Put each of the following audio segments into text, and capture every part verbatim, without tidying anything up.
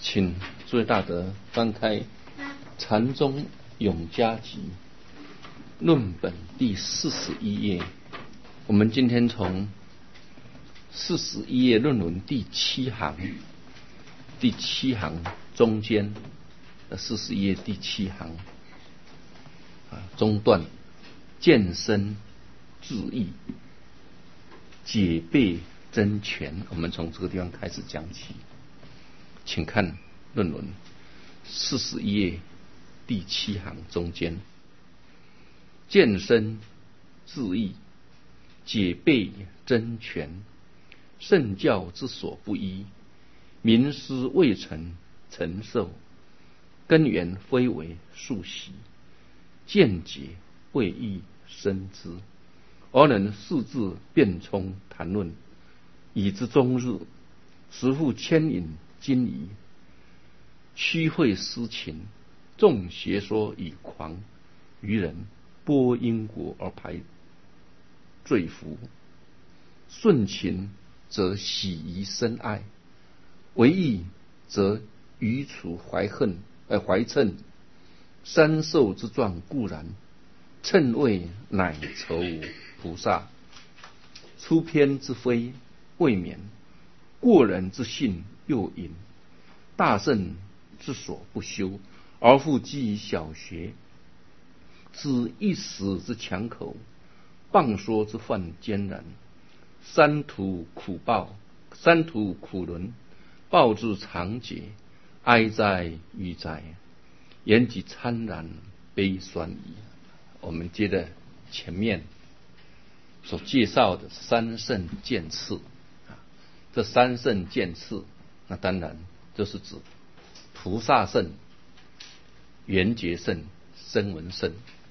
请诸位大德翻开《禅宗永嘉集》论本第四十一页。我们今天从四十一页论文第七行，第七行中间的四十一页第七行啊中段，见身自义，解背真诠。我们从这个地方开始讲起。请看论文四十一页第七行中间，见身自义，解背真诠。圣教之所不依，民思未成承受，根源非为数习，见解未易深知，而能四字辩聪谈论，以之终日，实复牵引今疑，曲会思情，众邪说以狂，愚人播因果而排罪福，顺情则喜宜深爱，为义则愚处怀恨而怀嗔。三受之状固然，称谓乃愁无菩萨。出偏之非未免，过人之性又淫，大圣之所不修，而复寄于小学，知一时之强口，谤说之犯坚然。三途苦报，三途苦轮，报之长劫，哀哉欲哉，言及参然悲酸矣。我们接着前面所介绍的三圣见次，这三圣见次，那当然就是指菩萨圣、缘觉圣、声闻圣。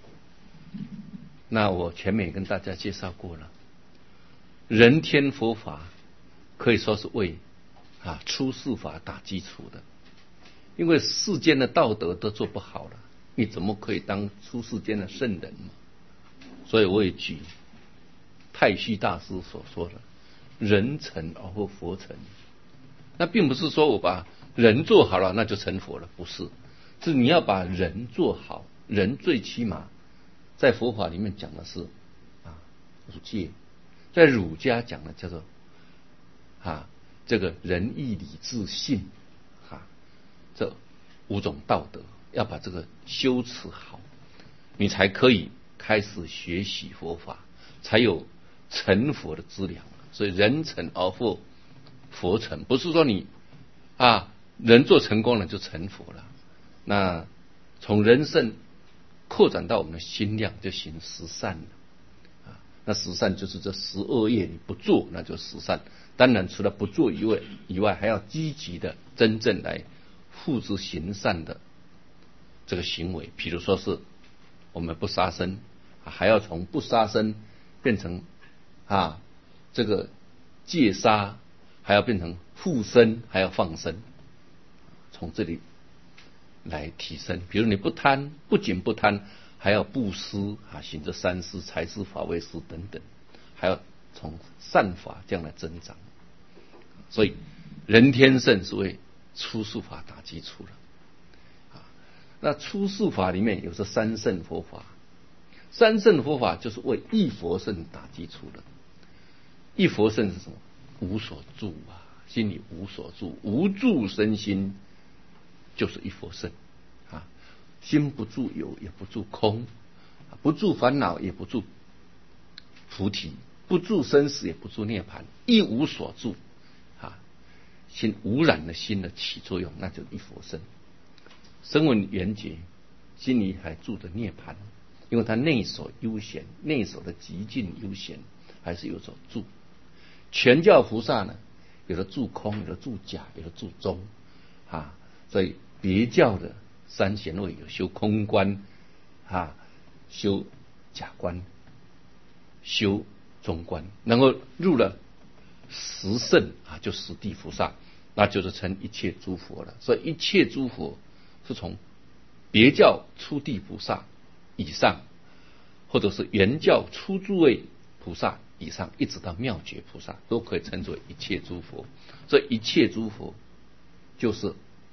那我前面也跟大家介绍过了，人天佛法可以说是为啊出世法打基础的，因为世间的道德都做不好了，你怎么可以当出世间的圣人嘛？所以我也举太虚大师所说的人成而后佛成，那并不是说我把人做好了那就成佛了，不是，是你要把人做好。人最起码在佛法里面讲的是啊五戒，在儒家讲的叫做啊这个仁义礼智信啊这五种道德，要把这个修持好，你才可以开始学习佛法，才有成佛的资粮。所以人成而后佛成，不是说你啊人做成功了就成佛了。那从人圣扩展到我们的心量，就行十善了啊。那十善就是这十二业你不做，那就十善。当然除了不做以外以外还要积极的真正来付之行善的这个行为。比如说是我们不杀生，还要从不杀生变成啊这个戒杀，还要变成护生，还要放生，从这里来提升。比如你不贪，不仅不贪，还要布施啊，行这三施、财施、法位施等等，还要从善法这样来增长。所以人天圣是为出世法打基础的。那出世法里面有这三圣佛法，三圣佛法就是为一佛圣打基础的。一佛圣是什么？无所住啊，心里无所住，无住身心就是一佛圣啊。心不住有，也不住空，不住烦恼，也不住菩提，不住生死，也不住涅槃，一无所住啊。心无染的心的起作用，那就是一佛圣。声闻缘觉心里还住着涅槃，因为他内守悠闲，内守的极尽悠闲，还是有所住。全教菩萨呢，有的住空，有的住假，有的住中啊。所以别教的三贤位有修空观啊，修假观，修中观，然后入了十圣啊，就十地菩萨，那就是成一切诸佛了。所以一切诸佛是从别教初地菩萨以上，或者是原教初诸位菩萨以上，一直到妙觉菩萨，都可以称作一切诸佛。所以一切诸佛就是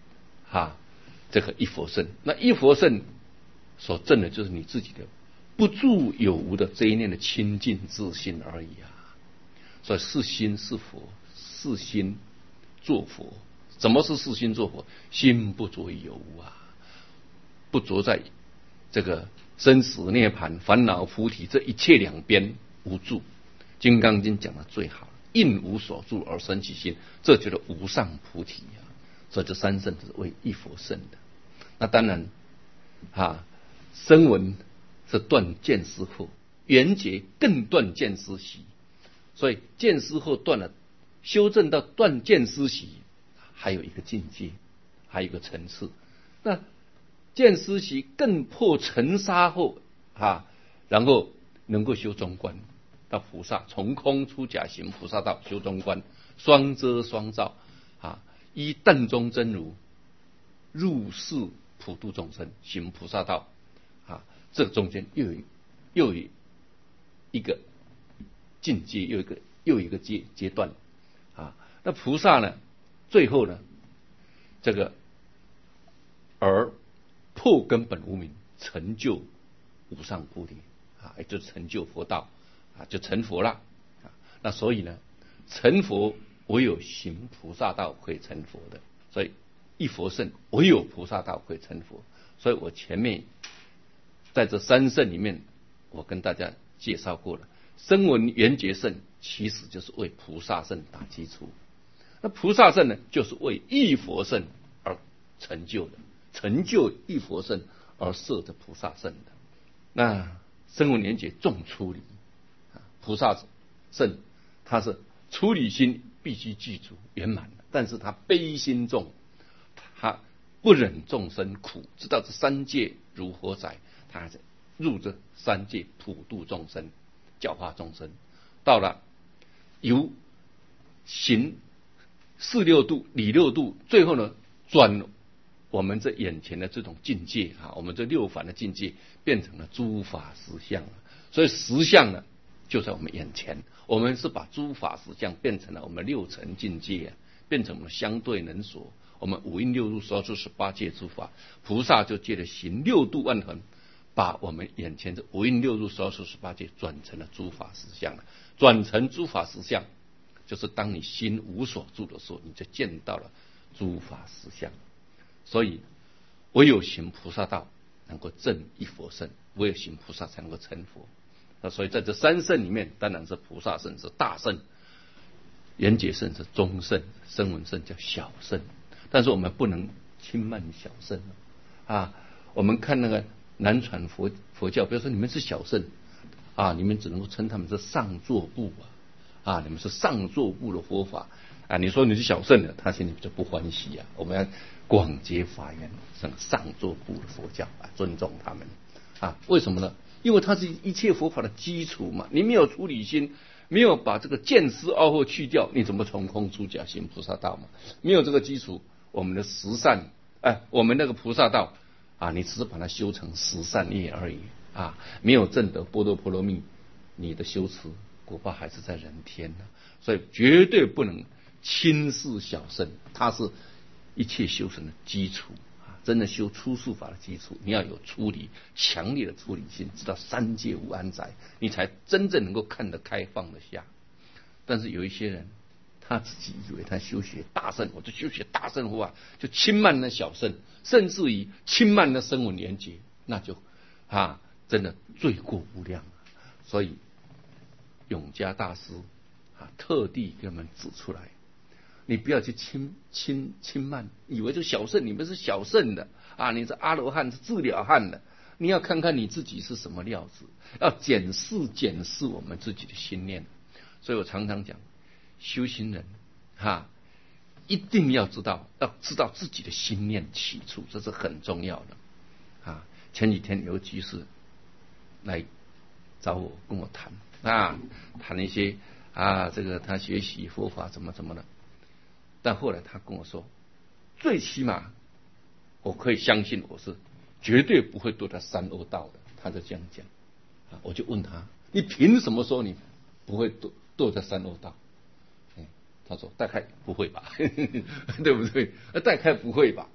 哈这个一佛圣。那一佛圣所证的就是你自己的不住有无的这一念的清净自信而已啊。所以是心是佛，是心做佛。什么是是心做佛？心不着于有无啊，不着在这个生死涅槃、烦恼菩提这一切两边无住。金刚经讲的最好，应无所住而生其心，这就是无上菩提啊。所以这三圣是为一佛圣的。那当然啊，声闻是断见思后，缘觉更断见思习。所以见思后断了，修正到断见思习，还有一个境界，还有一个层次。那见思习更破尘沙后啊，然后能够修中观，到菩萨从空出假行菩萨道，修中观，双遮双照啊，依淡中真如入世普度众生，行菩萨道啊，这中间又有又有一个境界，又一个又一个阶阶段啊。那菩萨呢，最后呢，这个而破根本无明，成就无上菩提啊，也就是成就佛道啊，就成佛了啊。那所以呢，成佛唯有行菩萨道会成佛的，所以一佛圣唯有菩萨道会成佛。所以我前面在这三圣里面，我跟大家介绍过了，声闻缘觉圣其实就是为菩萨圣打基础，那菩萨圣呢，就是为一佛圣而成就的，成就一佛圣而摄着菩萨圣的。那声闻缘觉重出离，菩萨圣他是出离心必须具足圆满的，但是他悲心重，他不忍众生苦，知道这三界如何宰，他入这三界普度众生，教化众生，到了由行四六度、理六度，最后呢转我们这眼前的这种境界啊，我们这六凡的境界变成了诸法实相了。所以实相呢就在我们眼前，我们是把诸法实相变成了我们六尘境界啊，变成我们相对能所，我们五蕴六入说出十八界诸法，菩萨就借着行六度万恒，把我们眼前这五蕴六入说出十八界转成了诸法实相了。转成诸法实相，就是当你心无所住的时候，你就见到了诸法实相。所以唯有行菩萨道能够证一佛圣，唯有行菩萨才能够成佛。那所以在这三圣里面，当然是菩萨圣是大圣，缘觉圣是中圣，声闻圣叫小圣。但是我们不能轻慢小圣啊！我们看那个南传佛佛教，比如说你们是小圣啊，你们只能够称他们是上座部啊，啊，你们是上座部的佛法啊。你说你是小圣的，他心里就不欢喜啊。我们要广结法缘，上上座部的佛教啊，尊重他们啊。为什么呢？因为它是一切佛法的基础嘛。你没有出离心，没有把这个见思傲惑去掉，你怎么从空出假行菩萨道嘛？没有这个基础，我们的十善，哎，我们那个菩萨道啊，你只是把它修成十善业而已啊，没有证得般若波罗蜜，你的修持果报还是在人天呢。所以绝对不能轻视小圣，它是一切修成的基础啊！真的修出世法的基础，你要有出离，强烈的出离心，知道三界无安宅，你才真正能够看得开放得下。但是有一些人，他自己以为他修学大圣，我就修学大圣法，就轻慢那小圣，甚至于轻慢那声闻缘觉，那就啊，真的罪过无量。所以永嘉大师啊，特地给我们指出来，你不要去轻轻轻慢，以为这小圣你们是小圣的啊，你是阿罗汉是自了汉的，你要看看你自己是什么料子，要检视检视我们自己的心念。所以我常常讲，修行人哈，一定要知道，要知道自己的心念起处，这是很重要的啊。前几天有居士来找我跟我谈啊，谈一些啊，这个他学习佛法怎么怎么的。但后来他跟我说，最起码我可以相信我是绝对不会堕到三恶道的，他就这样讲啊。我就问他，你凭什么说你不会堕堕在三恶道？哎，他说大概不会吧，对不对？大概不会吧，啊。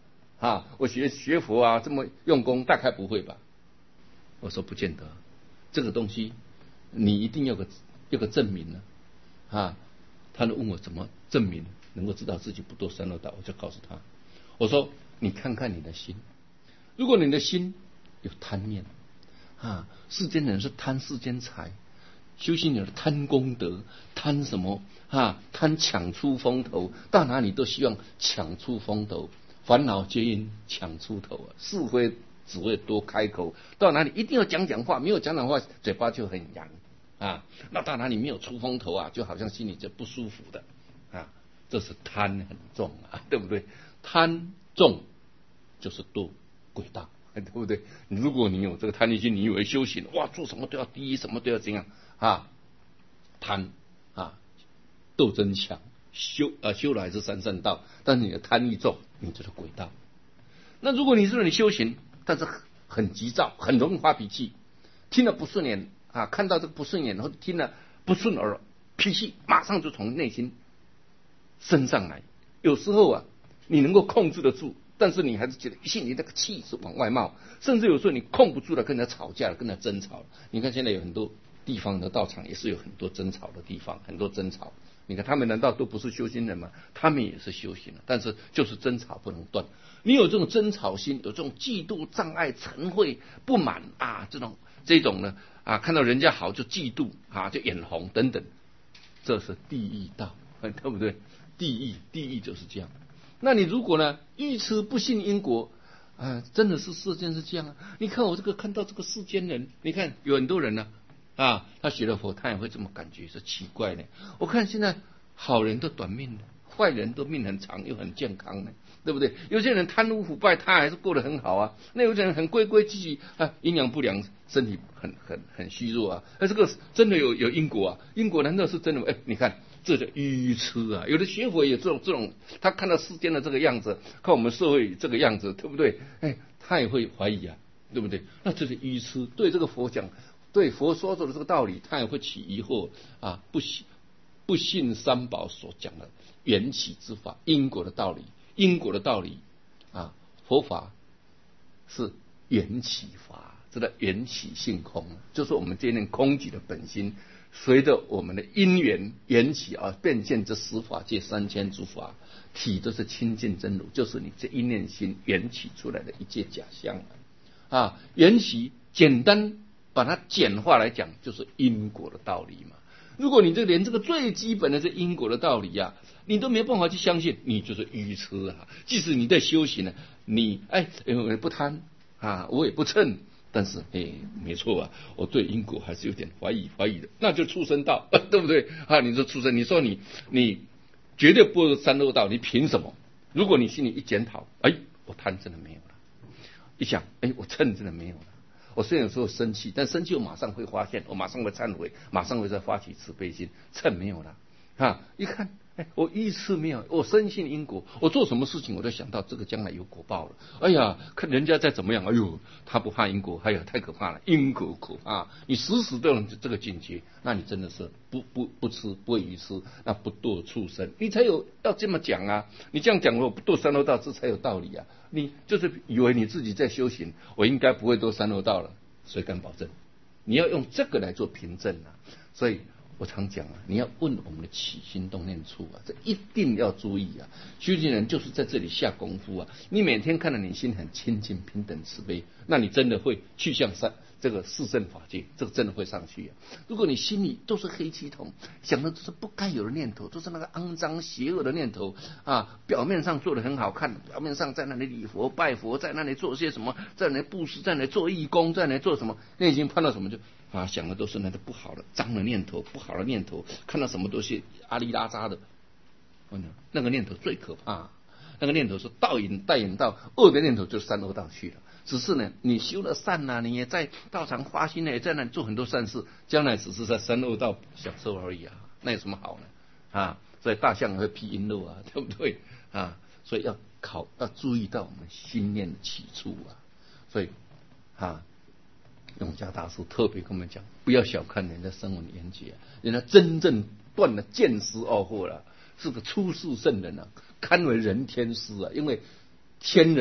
啊，我学学佛啊这么用功，大概不会吧？我说不见得，这个东西你一定要个要个证明呢啊。他就问我怎么证明能够知道自己不堕三恶道，我就告诉他，我说你看看你的心，如果你的心有贪念啊，世间人是贪世间财，修行人贪功德，贪什么啊？贪抢出风头，到哪里都希望抢出风头，烦恼皆因抢出头啊，是非只会多开口，到哪里一定要讲讲话，没有讲讲话嘴巴就很痒啊，那到哪里没有出风头啊，就好像心里就不舒服的啊，这是贪很重啊，对不对？贪重就是堕鬼道，对不对？如果你有这个贪念心，你以为修行哇，做什么都要第一，什么都要这样啊，贪啊，斗争强，修啊修来是三善道，但是你的贪欲重，你就是鬼道。那如果你说你修行，但是很急躁，很容易发脾气，听了不顺眼啊，看到这个不顺眼，或者听了不顺耳，脾气马上就从内心升上来。有时候啊，你能够控制得住，但是你还是觉得心里那个气是往外冒，甚至有时候你控不住了，跟人家吵架了，跟人家争吵了。你看现在有很多地方的道场也是有很多争吵的地方，很多争吵。你看他们难道都不是修行人吗？他们也是修行的，但是就是争吵不能断。你有这种争吵心，有这种嫉妒、障碍、嗔恚、不满啊，这种这种呢啊，看到人家好就嫉妒啊，就眼红等等，这是地狱道，对不对？地狱，地狱就是这样。那你如果呢愚痴不信因果啊，真的是世间是这样啊。你看我这个看到这个世间人，你看有很多人呢 啊, 啊，他学了佛，他也会这么感觉，是奇怪呢。我看现在好人都短命了，坏人都命很长又很健康呢，对不对？有些人贪污腐败，他还是过得很好啊。那有些人很规规矩矩啊，营养不良，身体很很很虚弱啊。那这个真的有有因果啊？因果难道是真的吗？哎，你看。这叫愚痴啊！有的学佛也这种这种，他看到世间的这个样子，看我们社会这个样子，对不对？哎，他也会怀疑啊，对不对？那这是愚痴。对这个佛讲，对佛说的这个道理，他也会起疑惑啊，不信不信三宝所讲的缘起之法，因果的道理，因果的道理啊，佛法是缘起法，这个缘起性空，就是我们这念空寂的本心。随着我们的因缘缘起而变现这十法界三千诸法，体都是清净真如，就是你这一念心缘起出来的一切假象啊。缘起简单把它简化来讲，就是因果的道理嘛。如果你这连这个最基本的这因果的道理啊，你都没办法去相信，你就是愚痴啊。即使你在修行呢，你哎，我不贪啊，我也不嗔。但是，哎，没错啊，我对因果还是有点怀疑，怀疑的，那就畜生道，对不对啊？你说畜生，你说你你绝对不是三恶道，你凭什么？如果你心里一检讨，哎，我贪真的没有了，一想，哎，我嗔真的没有了，我虽然有时候生气，但生气我马上会发现，我马上会忏悔，马上会再发起慈悲心，嗔没有了啊！一看。哎，我一次没有，我深信因果，我做什么事情我都想到这个将来有果报了。哎呀，看人家再怎么样，哎呦，他不怕因果，哎呀，太可怕了，因果可怕。你时时都有这个境界，那你真的是不不不吃不愚痴，那不堕畜生，你才有要这么讲啊！你这样讲我不堕三恶道，这才有道理啊！你就是以为你自己在修行，我应该不会堕三恶道了，谁敢保证？你要用这个来做凭证啊！所以。我常讲啊，你要问我们的起心动念处啊，这一定要注意啊。修行人就是在这里下功夫啊。你每天看到你心很清净、平等、慈悲，那你真的会去向三这个四圣法界，这个真的会上去啊。如果你心里都是黑气筒，想的都是不该有的念头，都是那个肮脏邪恶的念头啊，表面上做的很好看，表面上在那里礼佛拜佛，在那里做些什么，在那里布施，在那里做义工，在那里做什么，内心碰到什么就。啊，想的都是那个不好的、脏的念头，不好的念头，看到什么都是阿里拉扎的，那个念头最可怕。那个念头是倒引带引到恶的念头，就三恶道去了。只是呢，你修了善啊，你也在道场发心呢，也在那里做很多善事，将来只是在三恶道享受而已啊，那有什么好呢？啊，所以大象会披璎珞啊，对不对啊？所以要考要注意到我们心念的起处啊，所以啊。永嘉大师特别跟我们讲，不要小看人家声闻缘觉，人家真正断了见思二惑了，是个出世圣人啊，堪为人天师啊。因为天人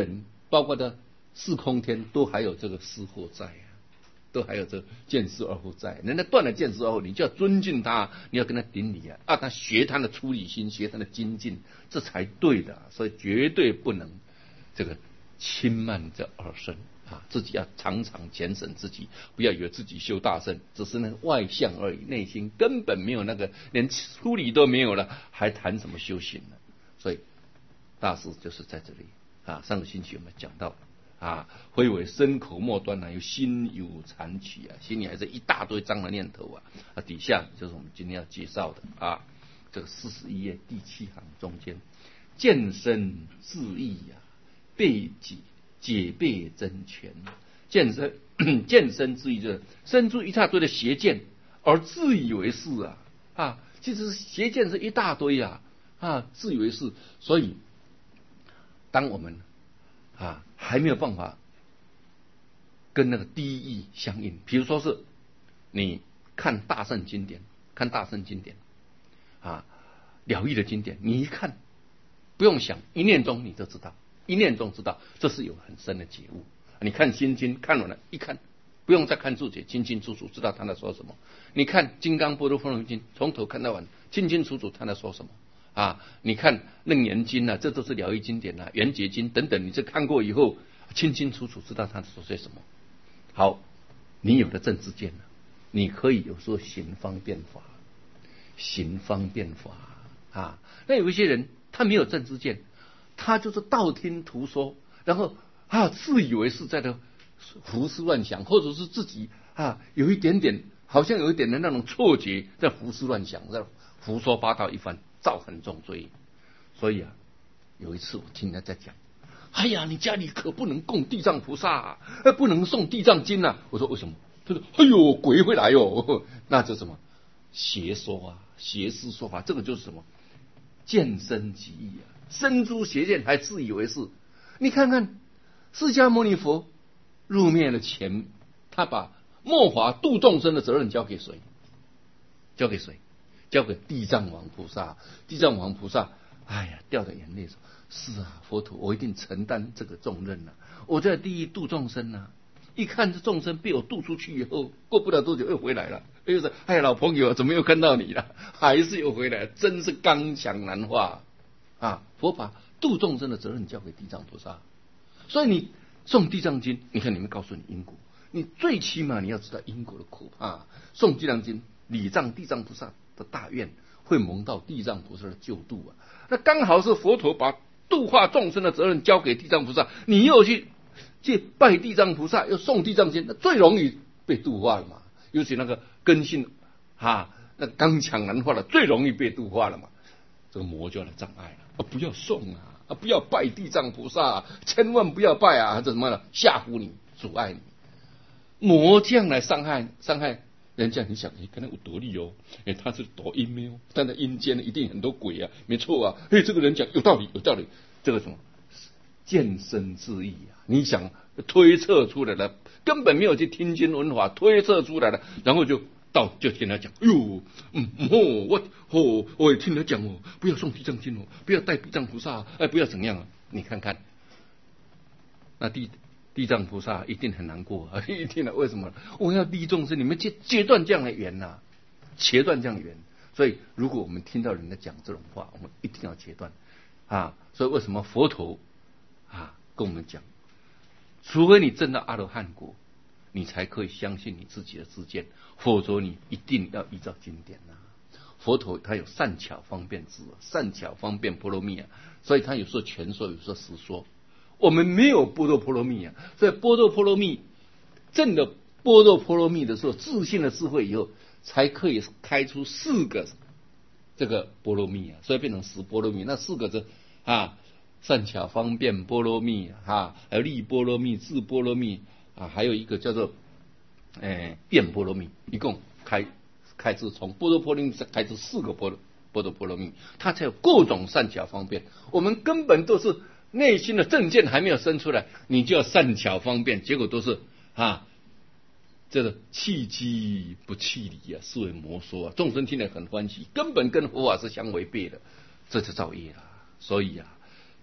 包括的四空天都还有这个失货在啊，都还有这个见思而后在。人家断了见思而后，你就要尊敬他，你要跟他顶礼啊，啊，他学他的出离心，学他的精进，这才对的。所以绝对不能这个轻慢这耳身啊，自己要常常检审自己，不要以为自己修大圣，只是那个外相而已，内心根本没有那个，连出离都没有了，还谈什么修行呢？所以大事就是在这里啊。上个星期我们讲到啊，非为身口末端啊，有心有残取啊，心里还是一大堆脏的念头啊。啊，底下就是我们今天要介绍的啊，这个四十一页第七行中间，见身自意啊，背己解背真权，见身见身自意，就是生出一大堆的邪见，而自以为是啊啊，其实邪见是一大堆啊啊，自以为是。所以当我们啊还没有办法跟那个第一义相应，比如说是你看大圣经典，看大圣经典啊，了义的经典，你一看不用想，一念中你就知道，一念中知道，这是有很深的觉悟。你看心经看完了，一看不用再看注解，清清楚楚知道他在说什么。你看金刚般若波罗蜜经，从头看到完，清清楚楚他在说什么啊。你看楞严经啊，这都是了义经典啊，圆觉经等等，你这看过以后，清清楚楚知道他说些什么。好，你有了正知见了，你可以有时候行方便法，行方便法啊。那有一些人他没有正知见，他就是道听途说，然后啊自以为是在的胡思乱想，或者是自己啊有一点点好像有一点的那种错觉，在胡思乱想，在胡说八道一番，造很重罪。所以啊，有一次我听他在讲，哎呀，你家里可不能供地藏菩萨啊，不能诵地藏经啊。我说为什么？他说哎呦，鬼会来哦。那这什么邪说啊，邪思说法，这个就是什么见身即义啊，身诸邪见还自以为是。你看看释迦牟尼佛入灭了前，他把末法度众生的责任交给谁？交给谁？交给地藏王菩萨。地藏王菩萨哎呀掉着眼泪说，是啊，佛陀，我一定承担这个重任啊，我在地狱度众生啊。一看这众生被我度出去以后，过不了多久又回来了，又说哎，老朋友怎么又看到你了？还是又回来，真是刚强难化啊！佛把度众生的责任交给地藏菩萨，所以你诵地藏经，你看你们告诉你因果，你最起码你要知道因果的可怕。诵地藏经，礼藏地藏菩萨的大愿，会蒙到地藏菩萨的救度啊。那刚好是佛陀把度化众生的责任交给地藏菩萨，你又去去拜地藏菩萨，又诵地藏经，那最容易被度化了嘛。尤其那个根性啊，那刚强难化了，最容易被度化了嘛。这个魔就来障碍了啊！不要诵啊，啊不要拜地藏菩萨、啊，千万不要拜啊！这什么呢？吓唬你，阻碍你。魔这样来伤害伤害人家，你想，哎，跟他有多利哦？哎，他是多阴没有？但在阴间一定很多鬼啊，没错啊。哎，这个人讲有道理，有道理。这个什么见身自义啊？你想推测出来了，根本没有去听经闻法，推测出来了，然后就到就听他讲，哎呦，嗯哦，我哦，我也听他讲哦，不要诵地藏经哦，不要带地藏菩萨，哎，不要怎样啊？你看看，那地地藏菩萨一定很难过啊！一定的，为什么？我要利众生，你们截截断这样的缘呐、啊，截断这样的缘。所以，如果我们听到人家讲这种话，我们一定要截断啊！所以，为什么佛陀啊跟我们讲，除非你证到阿罗汉果，你才可以相信你自己的知见，否则你一定要依照经典啊。佛陀他有善巧方便智，善巧方便波罗蜜啊，所以他有时候全说，有时候实说。我们没有般若波罗蜜啊，所以般若波罗蜜证了般若波罗蜜的时候，自信的智慧以后，才可以开出四个这个波罗蜜啊，所以变成十波罗蜜。那四个是啊，善巧方便波罗蜜啊，还有利波罗蜜、智波罗蜜啊，还有一个叫做诶辩波罗蜜，一共开开支从般若波罗蜜开支四个波罗般若波罗蜜，它才有各种善巧方便。我们根本都是内心的正见还没有生出来，你就要善巧方便，结果都是啊，这个弃机不弃理啊，是为魔说啊，众生听了很欢喜，根本跟佛法是相违背的，这就造业了。所以啊，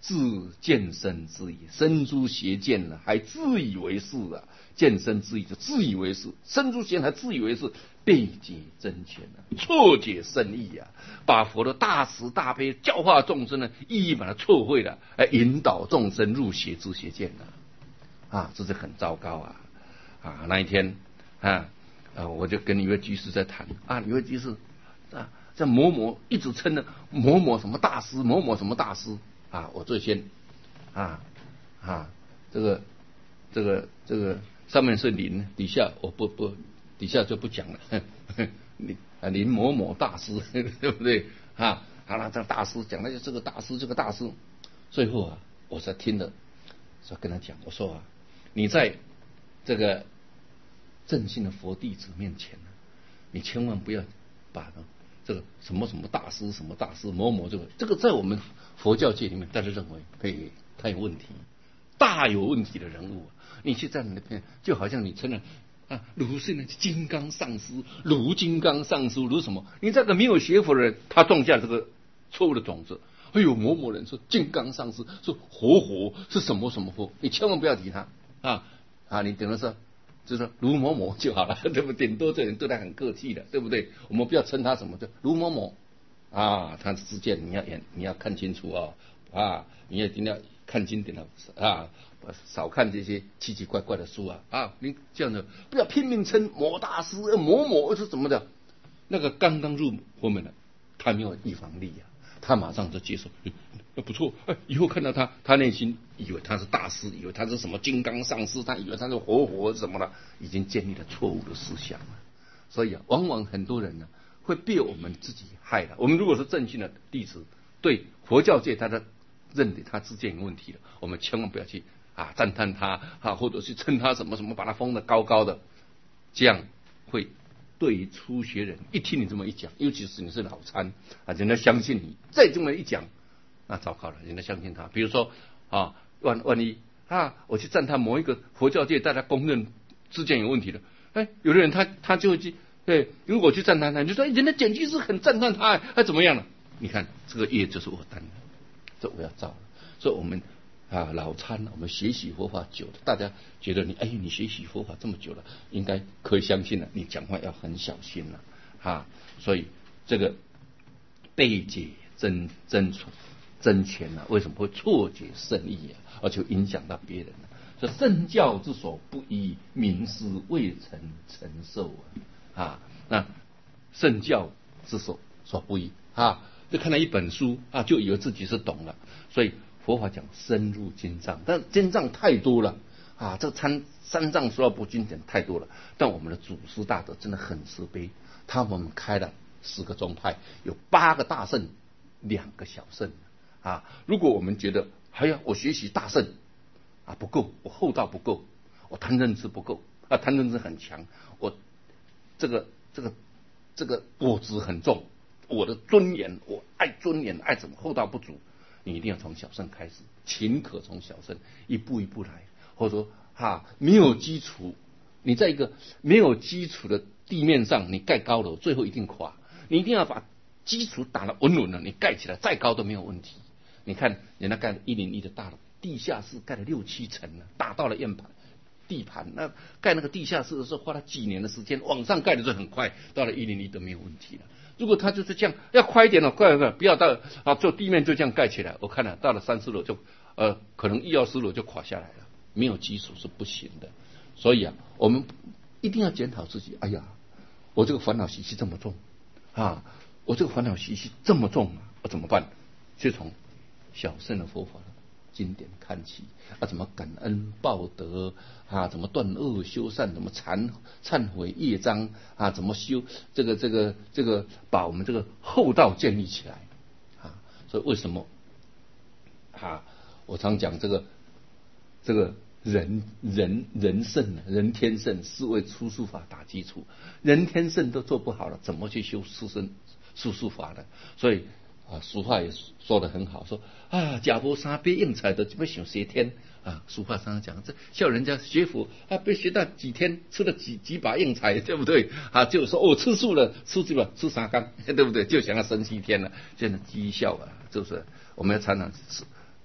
自见身之矣，身诸邪见呢，还自以为是啊！见身之矣就自以为是，身诸邪还自以为是，背解真诠啊，错解深意啊，把佛的大慈大悲教化众生呢，意义把它错会了，来引导众生入邪之邪见啊！啊，这是很糟糕啊！啊，那一天啊，啊，我就跟一位居士在谈啊，一位居士啊，在某某一直称的某某什么大师，某某什么大师啊，我最先啊啊，这个这个这个上面是林，底下我不不底下就不讲了，林啊林某某大师，对不对啊？好了，这大师讲的就这个大师，这个大师，最后啊，我才听了，说跟他讲，我说啊，你在这个正信的佛弟子面前呢，你千万不要把呢这个什么什么大师什么大师某某这个这个在我们佛教界里面，大家认为嘿他有问题，大有问题的人物，你去在那边就好像你承认啊，如是呢金刚上师，如金刚上师，如什么？你这个没有学佛的人，他种下这个错误的种子。哎呦，某某人说金刚上师，说活佛是什么什么佛，你千万不要提他啊啊！你等于说就是说卢某某就好了，对不对？顶多这人对他很客气的，对不对？我们不要称他什么叫卢某某啊，他之见你要你要看清楚哦啊，你也一定要看经典的啊，少看这些奇奇怪怪的书啊啊！你这样的不要拼命称某大师某某是怎么的，那个刚刚入佛门的，他没有预防力啊。他马上就接受，嗯，不错，哎，以后看到他，他内心以为他是大师，以为他是什么金刚上师，他以为他是活佛什么的，已经建立了错误的思想了。所以啊，往往很多人呢会被我们自己害了。我们如果是正信的弟子，对佛教界他的认为他自见有问题了，我们千万不要去啊赞叹他啊，或者是称他什么什么，把他封得高高的，这样会。对于初学人，一听你这么一讲，尤其是你是老参啊，人家相信你，再这么一讲，那糟糕了，人家相信他。比如说啊，万万一啊，我去赞叹某一个佛教界大家公认之间有问题的，哎，有的人他他就会去，对，如果去赞叹他，你就说、哎、人家简居士很赞叹他，他怎么样了？你看这个业就是我担的，这我要造了。所以我们。啊，老参，我们学习佛法久了，大家觉得你哎，你学习佛法这么久了，应该可以相信了。你讲话要很小心了，啊，所以这个背解真真真诠呢，为什么会错解圣意啊？而且影响到别人呢？说圣教之所不依，名师未曾承受啊！啊，那圣教之所所不依啊，就看到一本书啊，就以为自己是懂了，所以。佛法讲深入经藏，但经藏太多了啊！这个参三藏十二部经典太多了。但我们的祖师大德真的很慈悲，他们开了十个宗派，有八个大圣，两个小圣啊。如果我们觉得哎呀，我学习大圣啊不够，我厚道不够，我贪嗔痴不够啊，贪嗔痴很强，我这个这个这个我执很重，我的尊严，我爱尊严，爱怎么厚道不足。你一定要从小圣开始，勤可从小圣一步一步来，或者说哈没有基础，你在一个没有基础的地面上，你盖高楼最后一定垮。你一定要把基础打得稳稳的，你盖起来再高都没有问题。你看人家盖一零一的大楼，地下室盖了六七层了，打到了硬盘地盘，那盖那个地下室的时候花了几年的时间，往上盖的就很快，到了一零一都没有问题了。如果他就是这样，要快一点了，快快不要到啊，就地面就这样盖起来。我看了，到了三四楼就呃，可能一二十楼就垮下来了，没有基础是不行的。所以啊，我们一定要检讨自己。哎呀，我这个烦恼习气这么重啊，我这个烦恼习气这么重啊，我怎么办？就从小圣的佛法经典看起啊，怎么感恩报德啊，怎么断恶修善，怎么忏忏悔业障啊，怎么修这个这个这个，把我们这个厚道建立起来啊。所以为什么啊？我常讲这个这个人人人圣人天圣是为出世法打基础，人天圣都做不好了，怎么去修出生出世法呢？所以。啊，俗话也说得很好，说啊，假佛三杯应采的，不想学天啊。俗话常常讲，这叫人家学佛啊，被学到几天，吃了几几把应采，对不对？啊，就说哦，吃素了，吃这个吃三缸，对不对？就想要升西天了，这样的讥笑啊，就是我们要常常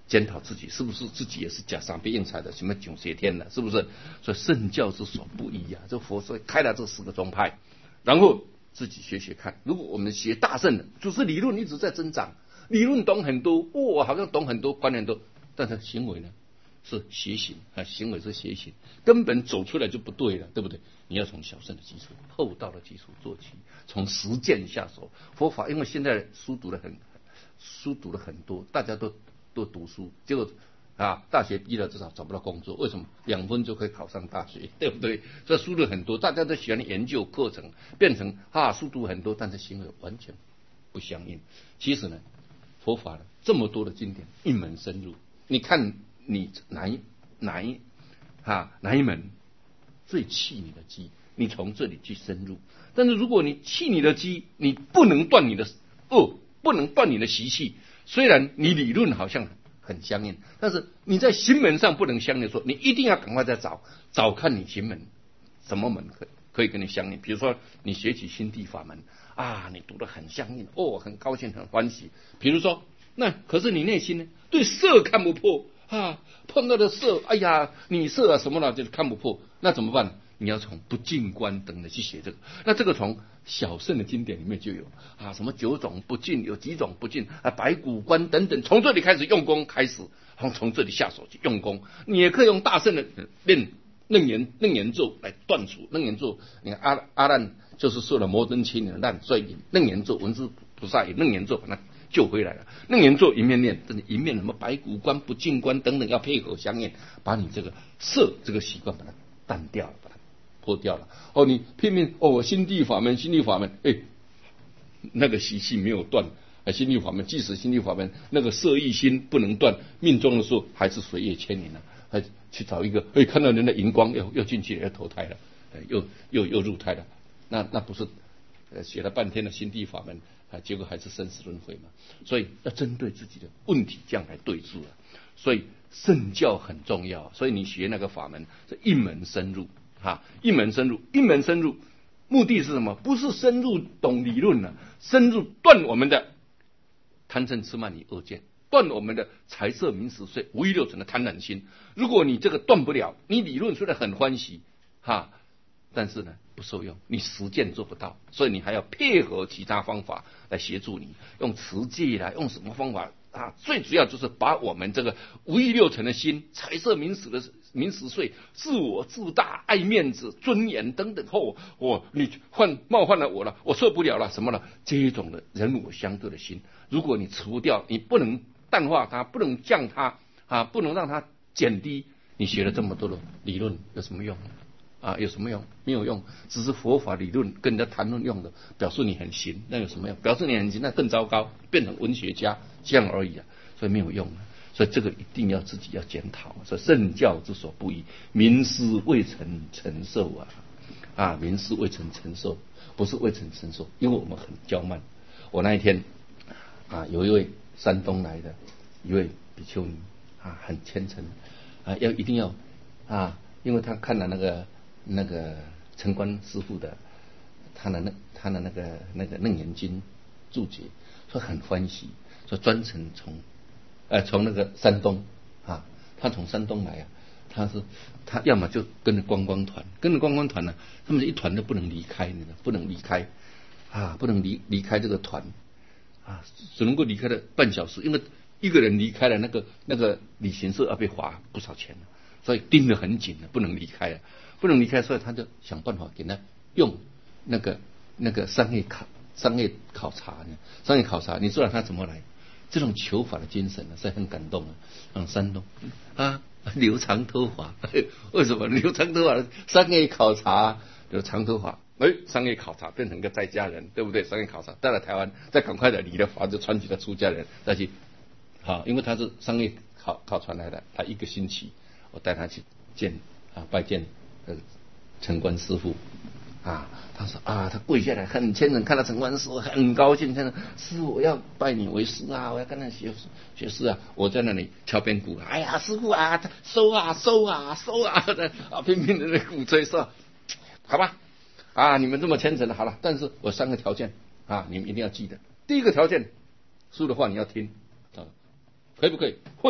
检讨自己是不是自己也是假三倍应财的，什么九邪天的，是不是？所以圣教之所不依啊，这佛说开了这四个宗派，然后自己学学看。如果我们学大圣的，只是理论一直在增长，理论懂很多，哇、哦，好像懂很多，观念多，但是行为呢是邪行啊，行为是邪行，根本走出来就不对了，对不对？你要从小圣的基础、厚道的基础做起，从实践下手。佛法因为现在书读了很，书读了很多，大家都都读书，结果啊，大学毕了至少找不到工作，为什么？两分就可以考上大学，对不对？所以书读很多，大家都喜欢研究课程，变成啊，书读很多，但是行为完全不相应。其实呢，佛法呢这么多的经典，一门深入，你看你哪一哪一啊哪一门最气你的机，你从这里去深入。但是如果你气你的机，你不能断你的恶，不能断你的习气。虽然你理论好像很相应，但是你在行门上不能相应的时候，你一定要赶快再找找看你行门什么门可以可以跟你相应。比如说你学起心地法门啊，你读得很相应，哦，很高兴很欢喜。比如说那可是你内心呢对色看不破啊，碰到的色，哎呀，你色啊什么了，就是看不破，那怎么办？你要从不净观等的去写这个，那这个从小圣的经典里面就有啊，什么九种不净，有几种不净啊，白骨观等等，从这里开始用功开始，从从这里下手去用功。你也可以用大圣的练楞严楞严咒来断除楞严咒。你看阿阿难就是受了摩登七年的难，所以楞严咒文殊菩萨以楞严咒把它救回来了。楞严咒一面念，真的一面什么白骨观、不净观等等要配合相应，把你这个色这个习惯把它淡掉了，把它脱掉了。哦，你拼命哦，心地法门，心地法门，哎，那个习气没有断。啊，心地法门，即使心地法门那个色欲心不能断，命中的时候还是随业牵引了，还去找一个，哎，看到人的荧光，又又进去了，又投胎了，又又又入胎了。那那不是呃写了半天的心地法门啊，结果还是生死轮回嘛。所以要针对自己的问题这样来对治啊。所以圣教很重要，所以你学那个法门是一门深入哈，一门深入，一门深入，目的是什么？不是深入懂理论了，深入断我们的贪嗔痴慢疑恶见，断我们的财色名食睡五欲六尘的贪婪心。如果你这个断不了，你理论虽然很欢喜哈，但是呢不受用，你实践做不到，所以你还要配合其他方法来协助你，用持戒啦，用什么方法啊？最主要就是把我们这个五欲六尘的心，财色名食的名食睡，自我自大、爱面子、尊严等等后，我你犯冒犯了我了，我受不了了，什么了？这种的人我相对的心，如果你除掉，你不能淡化它，不能降它啊，不能让它减低，你学了这么多的理论有什么用啊？有什么用？没有用，只是佛法理论跟人家谈论用的，表示你很行，那有什么用？表示你很行，那更糟糕，变成文学家这样而已啊，所以没有用啊。所以这个一定要自己要检讨。所以圣教之所不依，民思未曾承受啊啊！民思未曾承受，不是未曾承受，因为我们很骄慢。我那一天啊，有一位山东来的一位比丘尼啊，很虔诚啊，要一定要啊，因为他看了那个那个陈官师父的他的那他的那个那个楞严经注解，说很欢喜，说专程从呃从那个山东啊，他从山东来啊，他是他要么就跟着观光团，跟着观光团呢，他们一团都不能离开，那个不能离开啊，不能离离开这个团啊，只能够离开了半小时，因为一个人离开了，那个那个旅行社要被罚不少钱了，所以盯得很紧了，不能离开了，不能离开，所以他就想办法给他用那个那个商业考商业考察呢，商业考察，你知道他怎么来？这种求法的精神呢，是很感动的。让山东啊，留长头发，为什么留长头发？商业考察留长头发，哎，商业考察变成个在家人，对不对？商业考察带来台湾，再赶快的理了发，就穿起了出家人再去。好，因为他是商业考考传来的，他一个星期，我带他去见啊，拜见呃陈官师父。啊，他说啊，他跪下来很虔诚，看到陈官师父很高兴，真的师父我要拜你为师啊，我要跟他学学师啊。我在那里敲边鼓，哎呀师父啊，收啊收啊收啊，啊拼命的在鼓吹说，好吧，啊你们这么虔诚的，好了，但是我三个条件啊，你们一定要记得。第一个条件，书的话你要听，啊，可以不可以？会，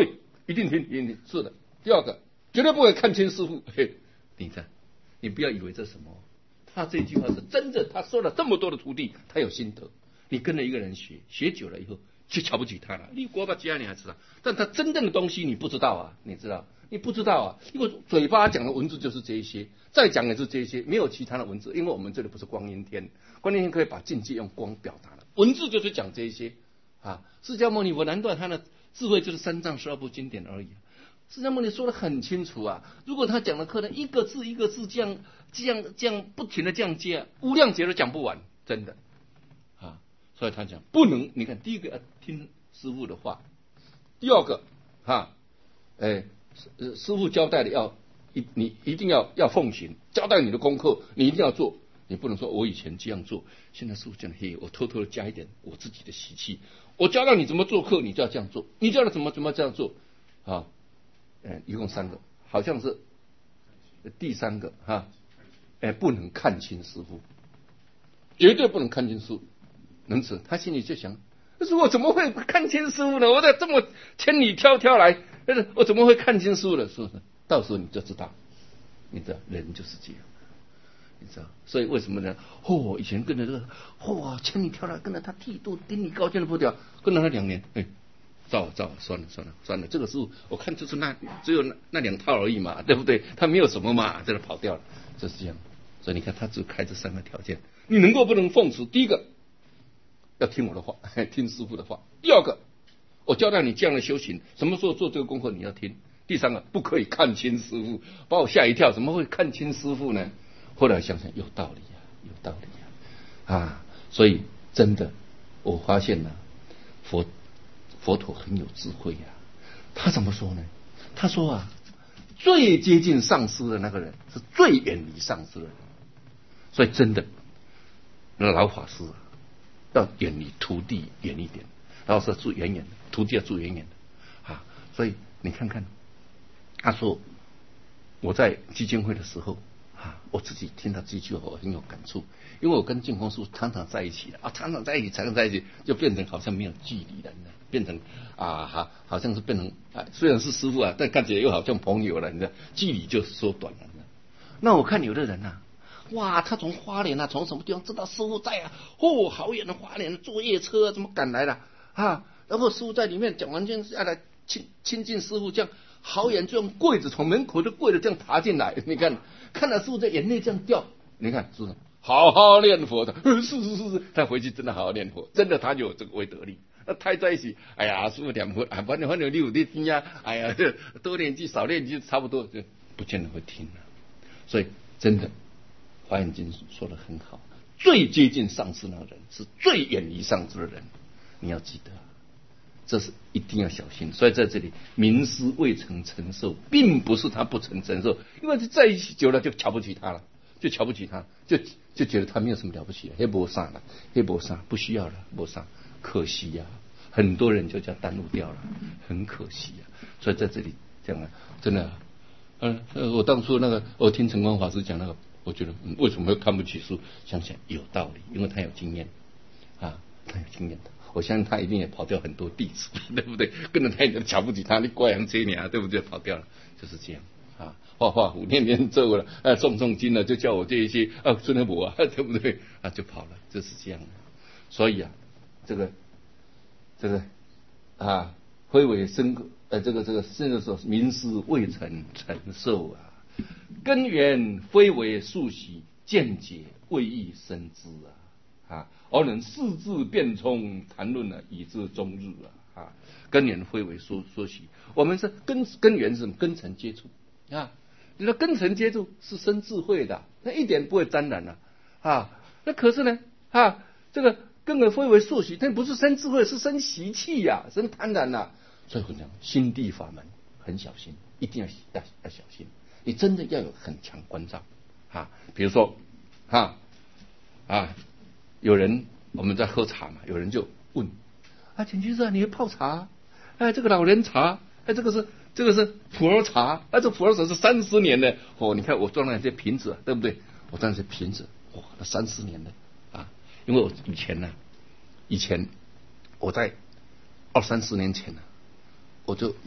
一定听，一定听。是的。第二个，绝对不会看清师傅。嘿，你看，你不要以为这什么，他这句话是真的，他收了这么多的徒弟，他有心得。你跟着一个人学，学久了以后就瞧不起他了。你国把家你还知道，但他真正的东西你不知道啊，你知道？你不知道啊，因为嘴巴讲的文字就是这一些，再讲也是这一些，没有其他的文字。因为我们这里不是光阴天，光阴天可以把境界用光表达了，文字就是讲这一些啊。释迦牟尼佛难道他的智慧就是三藏十二部经典而已、啊？释迦牟尼说得很清楚啊，如果他讲的课呢，一个字一个字这样这样这样不停的这样接、啊，无量劫都讲不完，真的啊。所以他讲不能，你看第一个要听师父的话，第二个哈，哎，师父交代的要一你一定要要奉行，交代你的功课你一定要做，你不能说我以前这样做，现在师父讲嘿，我偷偷的加一点我自己的习气，我教到你怎么做课，你就要这样做，你教了怎么怎么这样做啊？嗯，一共三个，好像是第三个哈，哎，不能看清师父，绝对不能看清师父。能指他心里就想，可是我怎么会看清师父呢？我在这么千里迢迢来，我怎么会看清师父呢？是不是？到时候你就知道，你知道人就是这样，你知道，所以为什么呢？哦，以前跟着这个，哇，千里迢迢跟着他剃度顶礼高见的不掉，跟了他两年，哎，造造算了算了算了，这个师父我看就是那只有那那两套而已嘛，对不对？他没有什么嘛，在那跑掉了，就是这样。所以你看，他只开这三个条件，你能够不能奉持？第一个。要听我的话，听师父的话。第二个，我交代你这样的修行，什么时候做这个功课你要听。第三个，不可以看清师父，把我吓一跳，怎么会看清师父呢？后来想想有道理呀、啊，有道理呀、啊，啊，所以真的，我发现呢、啊，佛佛陀很有智慧呀、啊。他怎么说呢？他说啊，最接近上师的那个人，是最远离上师的人。所以真的，那老法师、啊。要远离徒弟远一点，然后是住远远的，徒弟要住远远的啊。所以你看看，他说我在基金会的时候啊，我自己听到这句话我很有感触，因为我跟净空师常常在一起的啊，常常在一起，常常在一起，就变成好像没有距离了，变成啊，好，好像是变成啊，虽然是师父啊，但看起来又好像朋友了，你知道，距离就缩短了。那我看有的人啊。哇，他从花莲啊，从什么地方知道师父在啊？哦，好远的花莲，坐夜车、啊、怎么赶来的啊？然后师父在里面讲完经下来亲亲近师父，这样好远就用柜子从门口的柜子这样爬进来，你看看到师父在眼泪这样掉，你看是不是好好念佛的？是是是是，他回去真的好好念佛，真的他就有这个威德力。那太在一起，哎呀，师父念佛，啊，反正反正你有你听呀，哎呀，多念句少念句差不多，就不见得会听了。所以真的。华严经说得很好，最接近上师那个人是最远离上师的人，你要记得，这是一定要小心。所以在这里，名师未曾承受，并不是他不曾承受，因为在一起久了就瞧不起他了，就瞧不起他，就就觉得他没有什么了不起，黑波上了，黑波上不需要了，波上可惜呀、啊，很多人就叫耽误掉了，很可惜呀、啊。所以在这里讲啊，真的、啊，嗯、呃，我当初那个我听澄光法师讲那个。我觉得、嗯、为什么会看不起书？想想有道理，因为他有经验啊，他有经验的。我相信他一定也跑掉很多弟子，对不对？跟着他也瞧不起他，你怪杨这年啊，对不对？跑掉了，就是这样啊。画画虎念念咒了，呃、啊，诵诵经了，就叫我这一些啊，孙德伯啊，对不对？啊，就跑了，就是这样的。所以啊，这个这个啊，非为深呃，这个这个甚至说名师未曾承受啊。根源非为数习，见解未易深知啊！啊，而能四字辩聪，谈论了以至终日啊！啊，根源非为数数习，我们是根根源是什么？根尘接触啊！你说根尘接触是生智慧的，那一点不会沾染了啊！那可是呢啊，这个根源非为数习，它不是生智慧，是生习气呀、啊，生贪婪呐、啊。所以我讲心地法门很小心，一定要要要小心。你真的要有很强关照啊！比如说啊啊，有人我们在喝茶嘛，有人就问啊，请居士，你泡茶？哎，这个老人茶，哎，这个是这个是普洱茶，哎，这普洱茶是三十年的哦。你看我装那些瓶子，对不对？我装那些瓶子，哇，那三十年的啊！因为我以前呢，以前我在二三十年前呢，我就人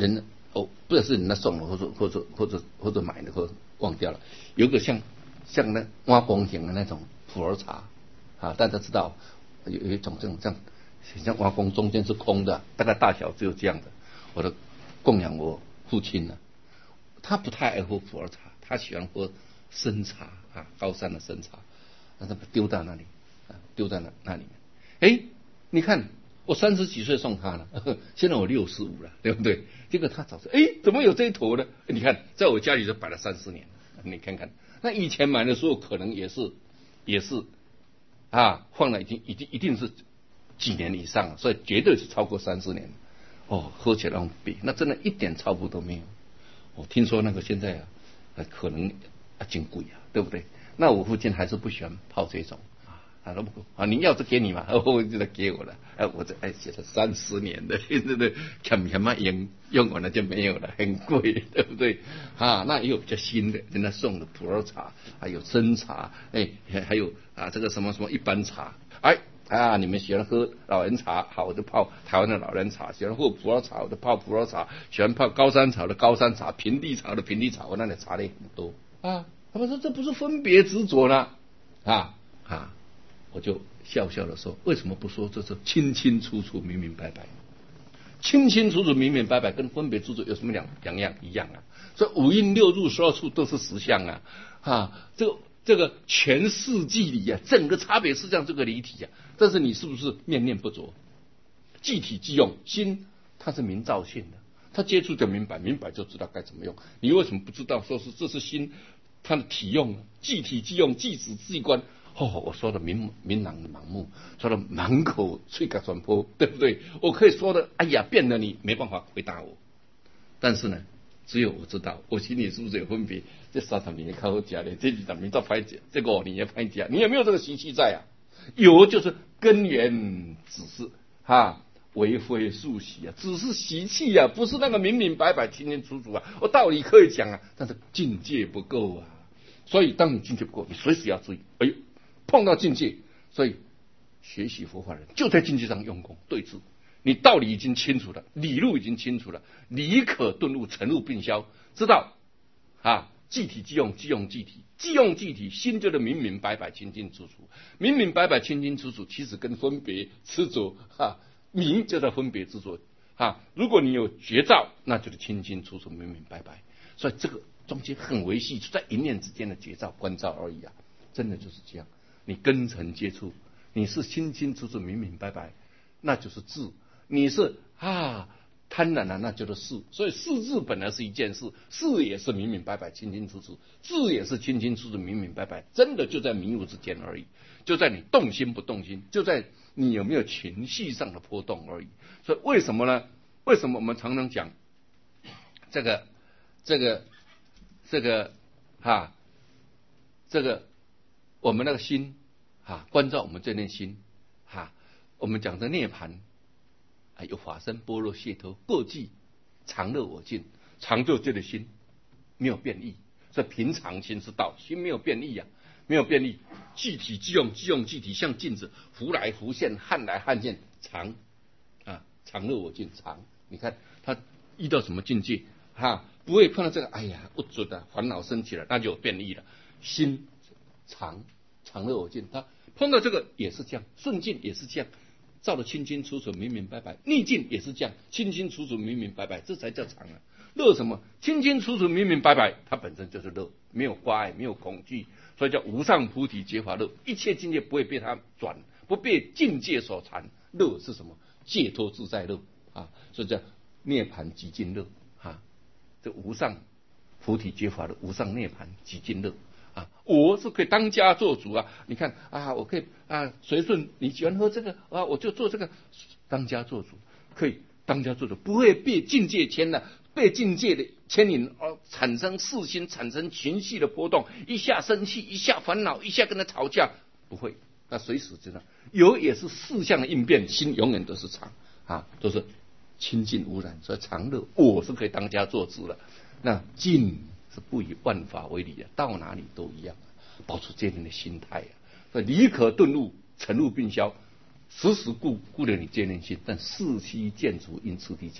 哦，不知道是人家送的，或者或者或者或者买的，或者忘掉了。有个像像那挖光型的那种普洱茶啊，大家知道有有一种这种这样，像挖光中间是空的，大概大小只有这样的。我的供养我父亲呢、啊，他不太爱喝普洱茶，他喜欢喝生茶啊，高山的生茶，那他丢到那里啊，丢在那那里面。哎，你看我三十几岁送他了，呵呵现在我六十五了，对不对？结果他早说，哎，怎么有这一坨呢？你看，在我家里就摆了三十年，你看看，那以前买的时候可能也是也是啊，放了已经已经一定是几年以上了，所以绝对是超过三十年。哦，喝起来那种比那真的一点超步都没有。我、哦、听说那个现在啊，可能啊挺贵啊，对不对？那我父亲还是不喜欢泡这种啊，啊都不够啊，你要就给你嘛，我就来给我了。哎、啊，我这哎写了三十年的，对不对？看看嘛用用完了就没有了，很贵，对不对？啊，那也有比较新的，人家送的普洱茶，还有生茶，哎，还有啊这个什么什么一般茶，哎。啊，你们喜欢喝老人茶，好，我就泡台湾的老人茶；喜欢喝普洱茶，我就泡普洱茶；喜欢泡高山茶的高山茶，平地茶的平地茶，我那里茶类很多啊。他们说这不是分别执着呢？啊啊，我就笑笑的说，为什么不说这是清清楚楚、明明白白？清清楚楚、明明白白，跟分别执着有什么两两样一样啊？所以五蕴六入十二处都是实相啊！啊，这个。这个全世纪里啊，整个差别是这样这个离体啊，但是你是不是念念不着？即体即用，心它是明照性的，它接触就明白，明白就知道该怎么用。你为什么不知道？说是这是心它的体用，即体即用，即止即观。哦，我说的明明朗盲目，说的满口吹嘎传播，对不对？我可以说的，哎呀，变了你没办法回答我，但是呢。只有我知道，我心里是不是有分别？这三十年靠假的，这几十年照拍假，这个你也拍假，你有没有这个习气在啊？有就是根源，只是哈为非素习啊，只是习气啊，不是那个明明白白、清清楚楚啊。我道理可以讲啊，但是境界不够啊。所以当你境界不够，你随时要注意。哎呦，碰到境界，所以学习佛法人就在境界上用功对治。你道理已经清楚了，理路已经清楚了，理可顿悟，成入并消，知道啊，即体即用，即用即体，即用即体，心就得明明白白、清清楚楚，明明白白、清清楚楚，其实跟分别执着哈，明就在分别执着哈。如果你有觉照，那就是清清楚楚、明明白白。所以这个中间很维系，就在一念之间的觉照、观照而已啊，真的就是这样。你根尘接触，你是清清楚楚、明明白白，那就是智。你是啊贪婪啊，那就是事。所以事智本来是一件事，事也是明明白白、清清楚楚，智也是清清楚楚、明明白白，真的就在迷雾之间而已，就在你动心不动心，就在你有没有情绪上的波动而已。所以为什么呢？为什么我们常常讲这个这个这个哈这个我们那个心哈关照我们这念心哈，我们讲的涅槃。有法身、般若、解脱、各寂、常乐我净，常就这个心没有变异，所以平常心是道，心没有变异啊，没有变异，即体即用，即用即体，像镜子浮来浮现，撼来撼现，常啊，常乐我净，常。你看他遇到什么境界哈，不会碰到这个，哎呀，不准的烦恼升起了，那就有变异了。心常常乐我净，他碰到这个也是这样，顺境也是这样。照得清清楚楚、明明白白，逆境也是这样，清清楚楚、明明白白，这才叫常啊。乐什么？清清楚楚、明明白白，它本身就是乐，没有挂碍，没有恐惧，所以叫无上菩提结法乐。一切境界不会被它转，不被境界所缠。乐是什么？解脱自在乐啊，所以叫涅槃极尽乐啊。这无上菩提结法乐，无上涅槃极尽乐。啊，我是可以当家做主啊！你看啊，我可以啊，随顺你喜欢喝这个啊，我就做这个，当家做主，可以当家做主，不会被境界牵了，被境界的牵引而产生事心，产生情绪的波动，一下生气，一下烦恼，一下跟他吵架，不会，那随时知道有也是事项的应变，心永远都是常啊，都是清净无染，所以常乐，我是可以当家做主了。那静。是不以万法为理的，到哪里都一样，保持这样的心态啊。所以理可顿悟，成入并消，时时顾顾着你这念心，但事悉见足，因次第尽。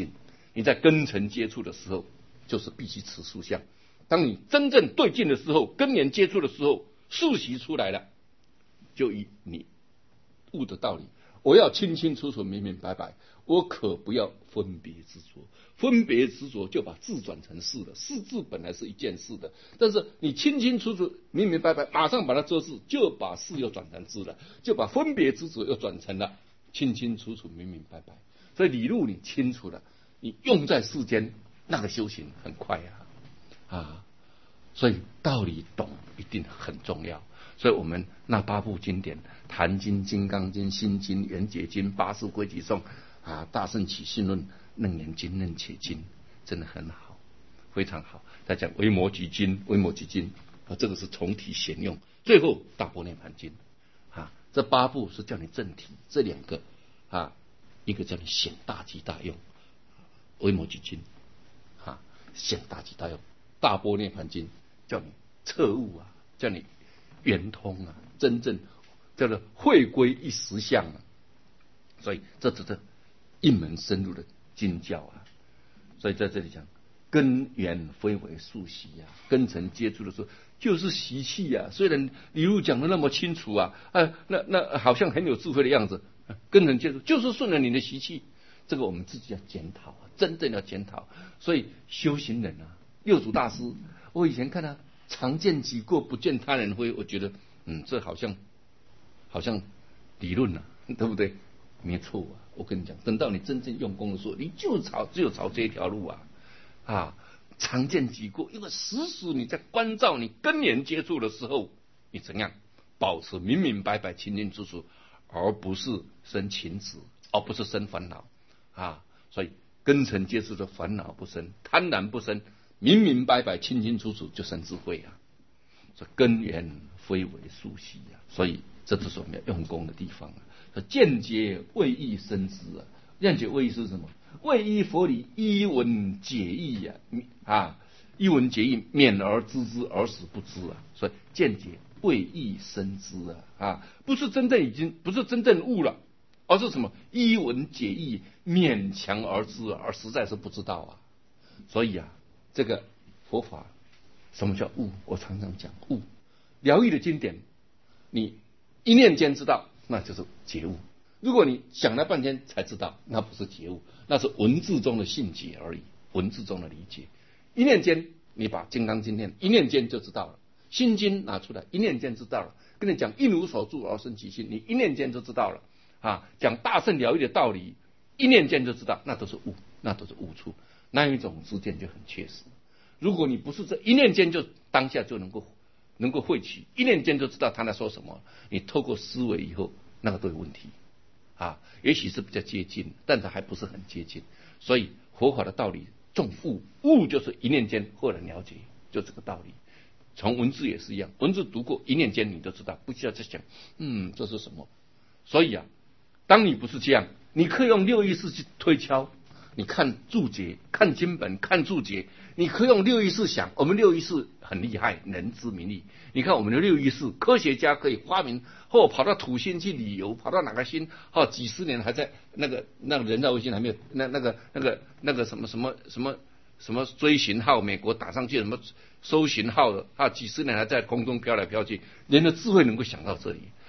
你在根尘接触的时候，就是必须持数相。当你真正对境的时候，根源接触的时候，数习出来了，就以你悟的道理，我要清清楚楚、明明白白，我可不要分别执着。分别执着就把字转成事了，事字本来是一件事的，但是你清清楚楚、明明白白，马上把它遮字，就把事又转成字了，就把分别执着又转成了清清楚楚、明明白白。所以理路你清楚了，你用在世间，那个修行很快啊啊！所以道理懂一定很重要。所以我们那八部经典，《坛经》《金刚经》《心经》《圆觉经》《八识归集颂》啊，《大圣起信论》《楞严经》《楞伽经》，真的很好，非常好。再讲《维摩诘经》，《维摩诘经》啊，这个是重体显用。最后《大般涅盘经》啊，这八部是叫你正体，这两个啊，一个叫你显大吉大用，《维摩诘经》啊，显大吉大用，《大般涅盘经》叫你彻悟啊，叫你圆通啊，真正叫做会归一实相啊。所以这只是一门深入的经教啊。所以在这里讲，根源非为数习啊，根尘接触的时候就是习气啊。虽然理路讲的那么清楚啊，啊，那那好像很有智慧的样子，根尘接触就是顺着你的习气。这个我们自己要检讨啊，真正要检讨。所以修行人啊，六祖大师，我以前看他常见己过，不见他人非，我觉得嗯，这好像好像理论啊，对不对？没错啊，我跟你讲，等到你真正用功的时候，你就朝只有朝这一条路啊啊，常见己过，因为时时你在关照你根源接触的时候，你怎样保持明明白白、清清楚楚，而不是生情执，而不是生烦恼啊。所以根尘接触的烦恼不生，贪婪不生，明明白白、清清楚楚就生智慧啊。这根源非为数习啊，所以这就是我们要用功的地方啊。见解为义生知啊，见解为义是什么？为依佛理，依文解义呀啊，啊，依文解义，免而知之，而使不知啊。所以见解为义生知啊啊，不是真正已经不是真正悟了，而是什么？依文解义，勉强而知，而实在是不知道啊。所以啊，这个佛法什么叫悟？我常常讲悟，疗愈的经典，你一念间知道，那就是觉悟。如果你想了半天才知道，那不是觉悟，那是文字中的信解而已，文字中的理解。一念间，你把《金刚经》念，一念间就知道了；《心经》拿出来，一念间知道了。跟你讲应如所住而生其心，你一念间就知道了啊。讲大圣疗愈的道理，一念间就知道，那都是悟，那都是悟处，那一种知见就很确实。如果你不是这一念间就当下就能够能够会起，一念间就知道他在说什么，你透过思维以后，那个都有问题啊。也许是比较接近，但它还不是很接近。所以佛法的道理重悟，悟就是一念间豁然了解，就这个道理。从文字也是一样，文字读过一念间你就知道，不需要再想嗯这是什么。所以啊，当你不是这样，你可以用六意识去推敲，你看注解，看经本，看注解，你可以用六意识想。我们六意识很厉害，人知名利。你看我们的六意识，科学家可以发明，或跑到土星去旅游，跑到哪个星，哦，几十年还在那个那个人造卫星还没有，那那个那个那个什么什么什么什么追寻号，美国打上去什么搜寻号的啊，几十年还在空中飘来飘去，人的智慧能够想到这里，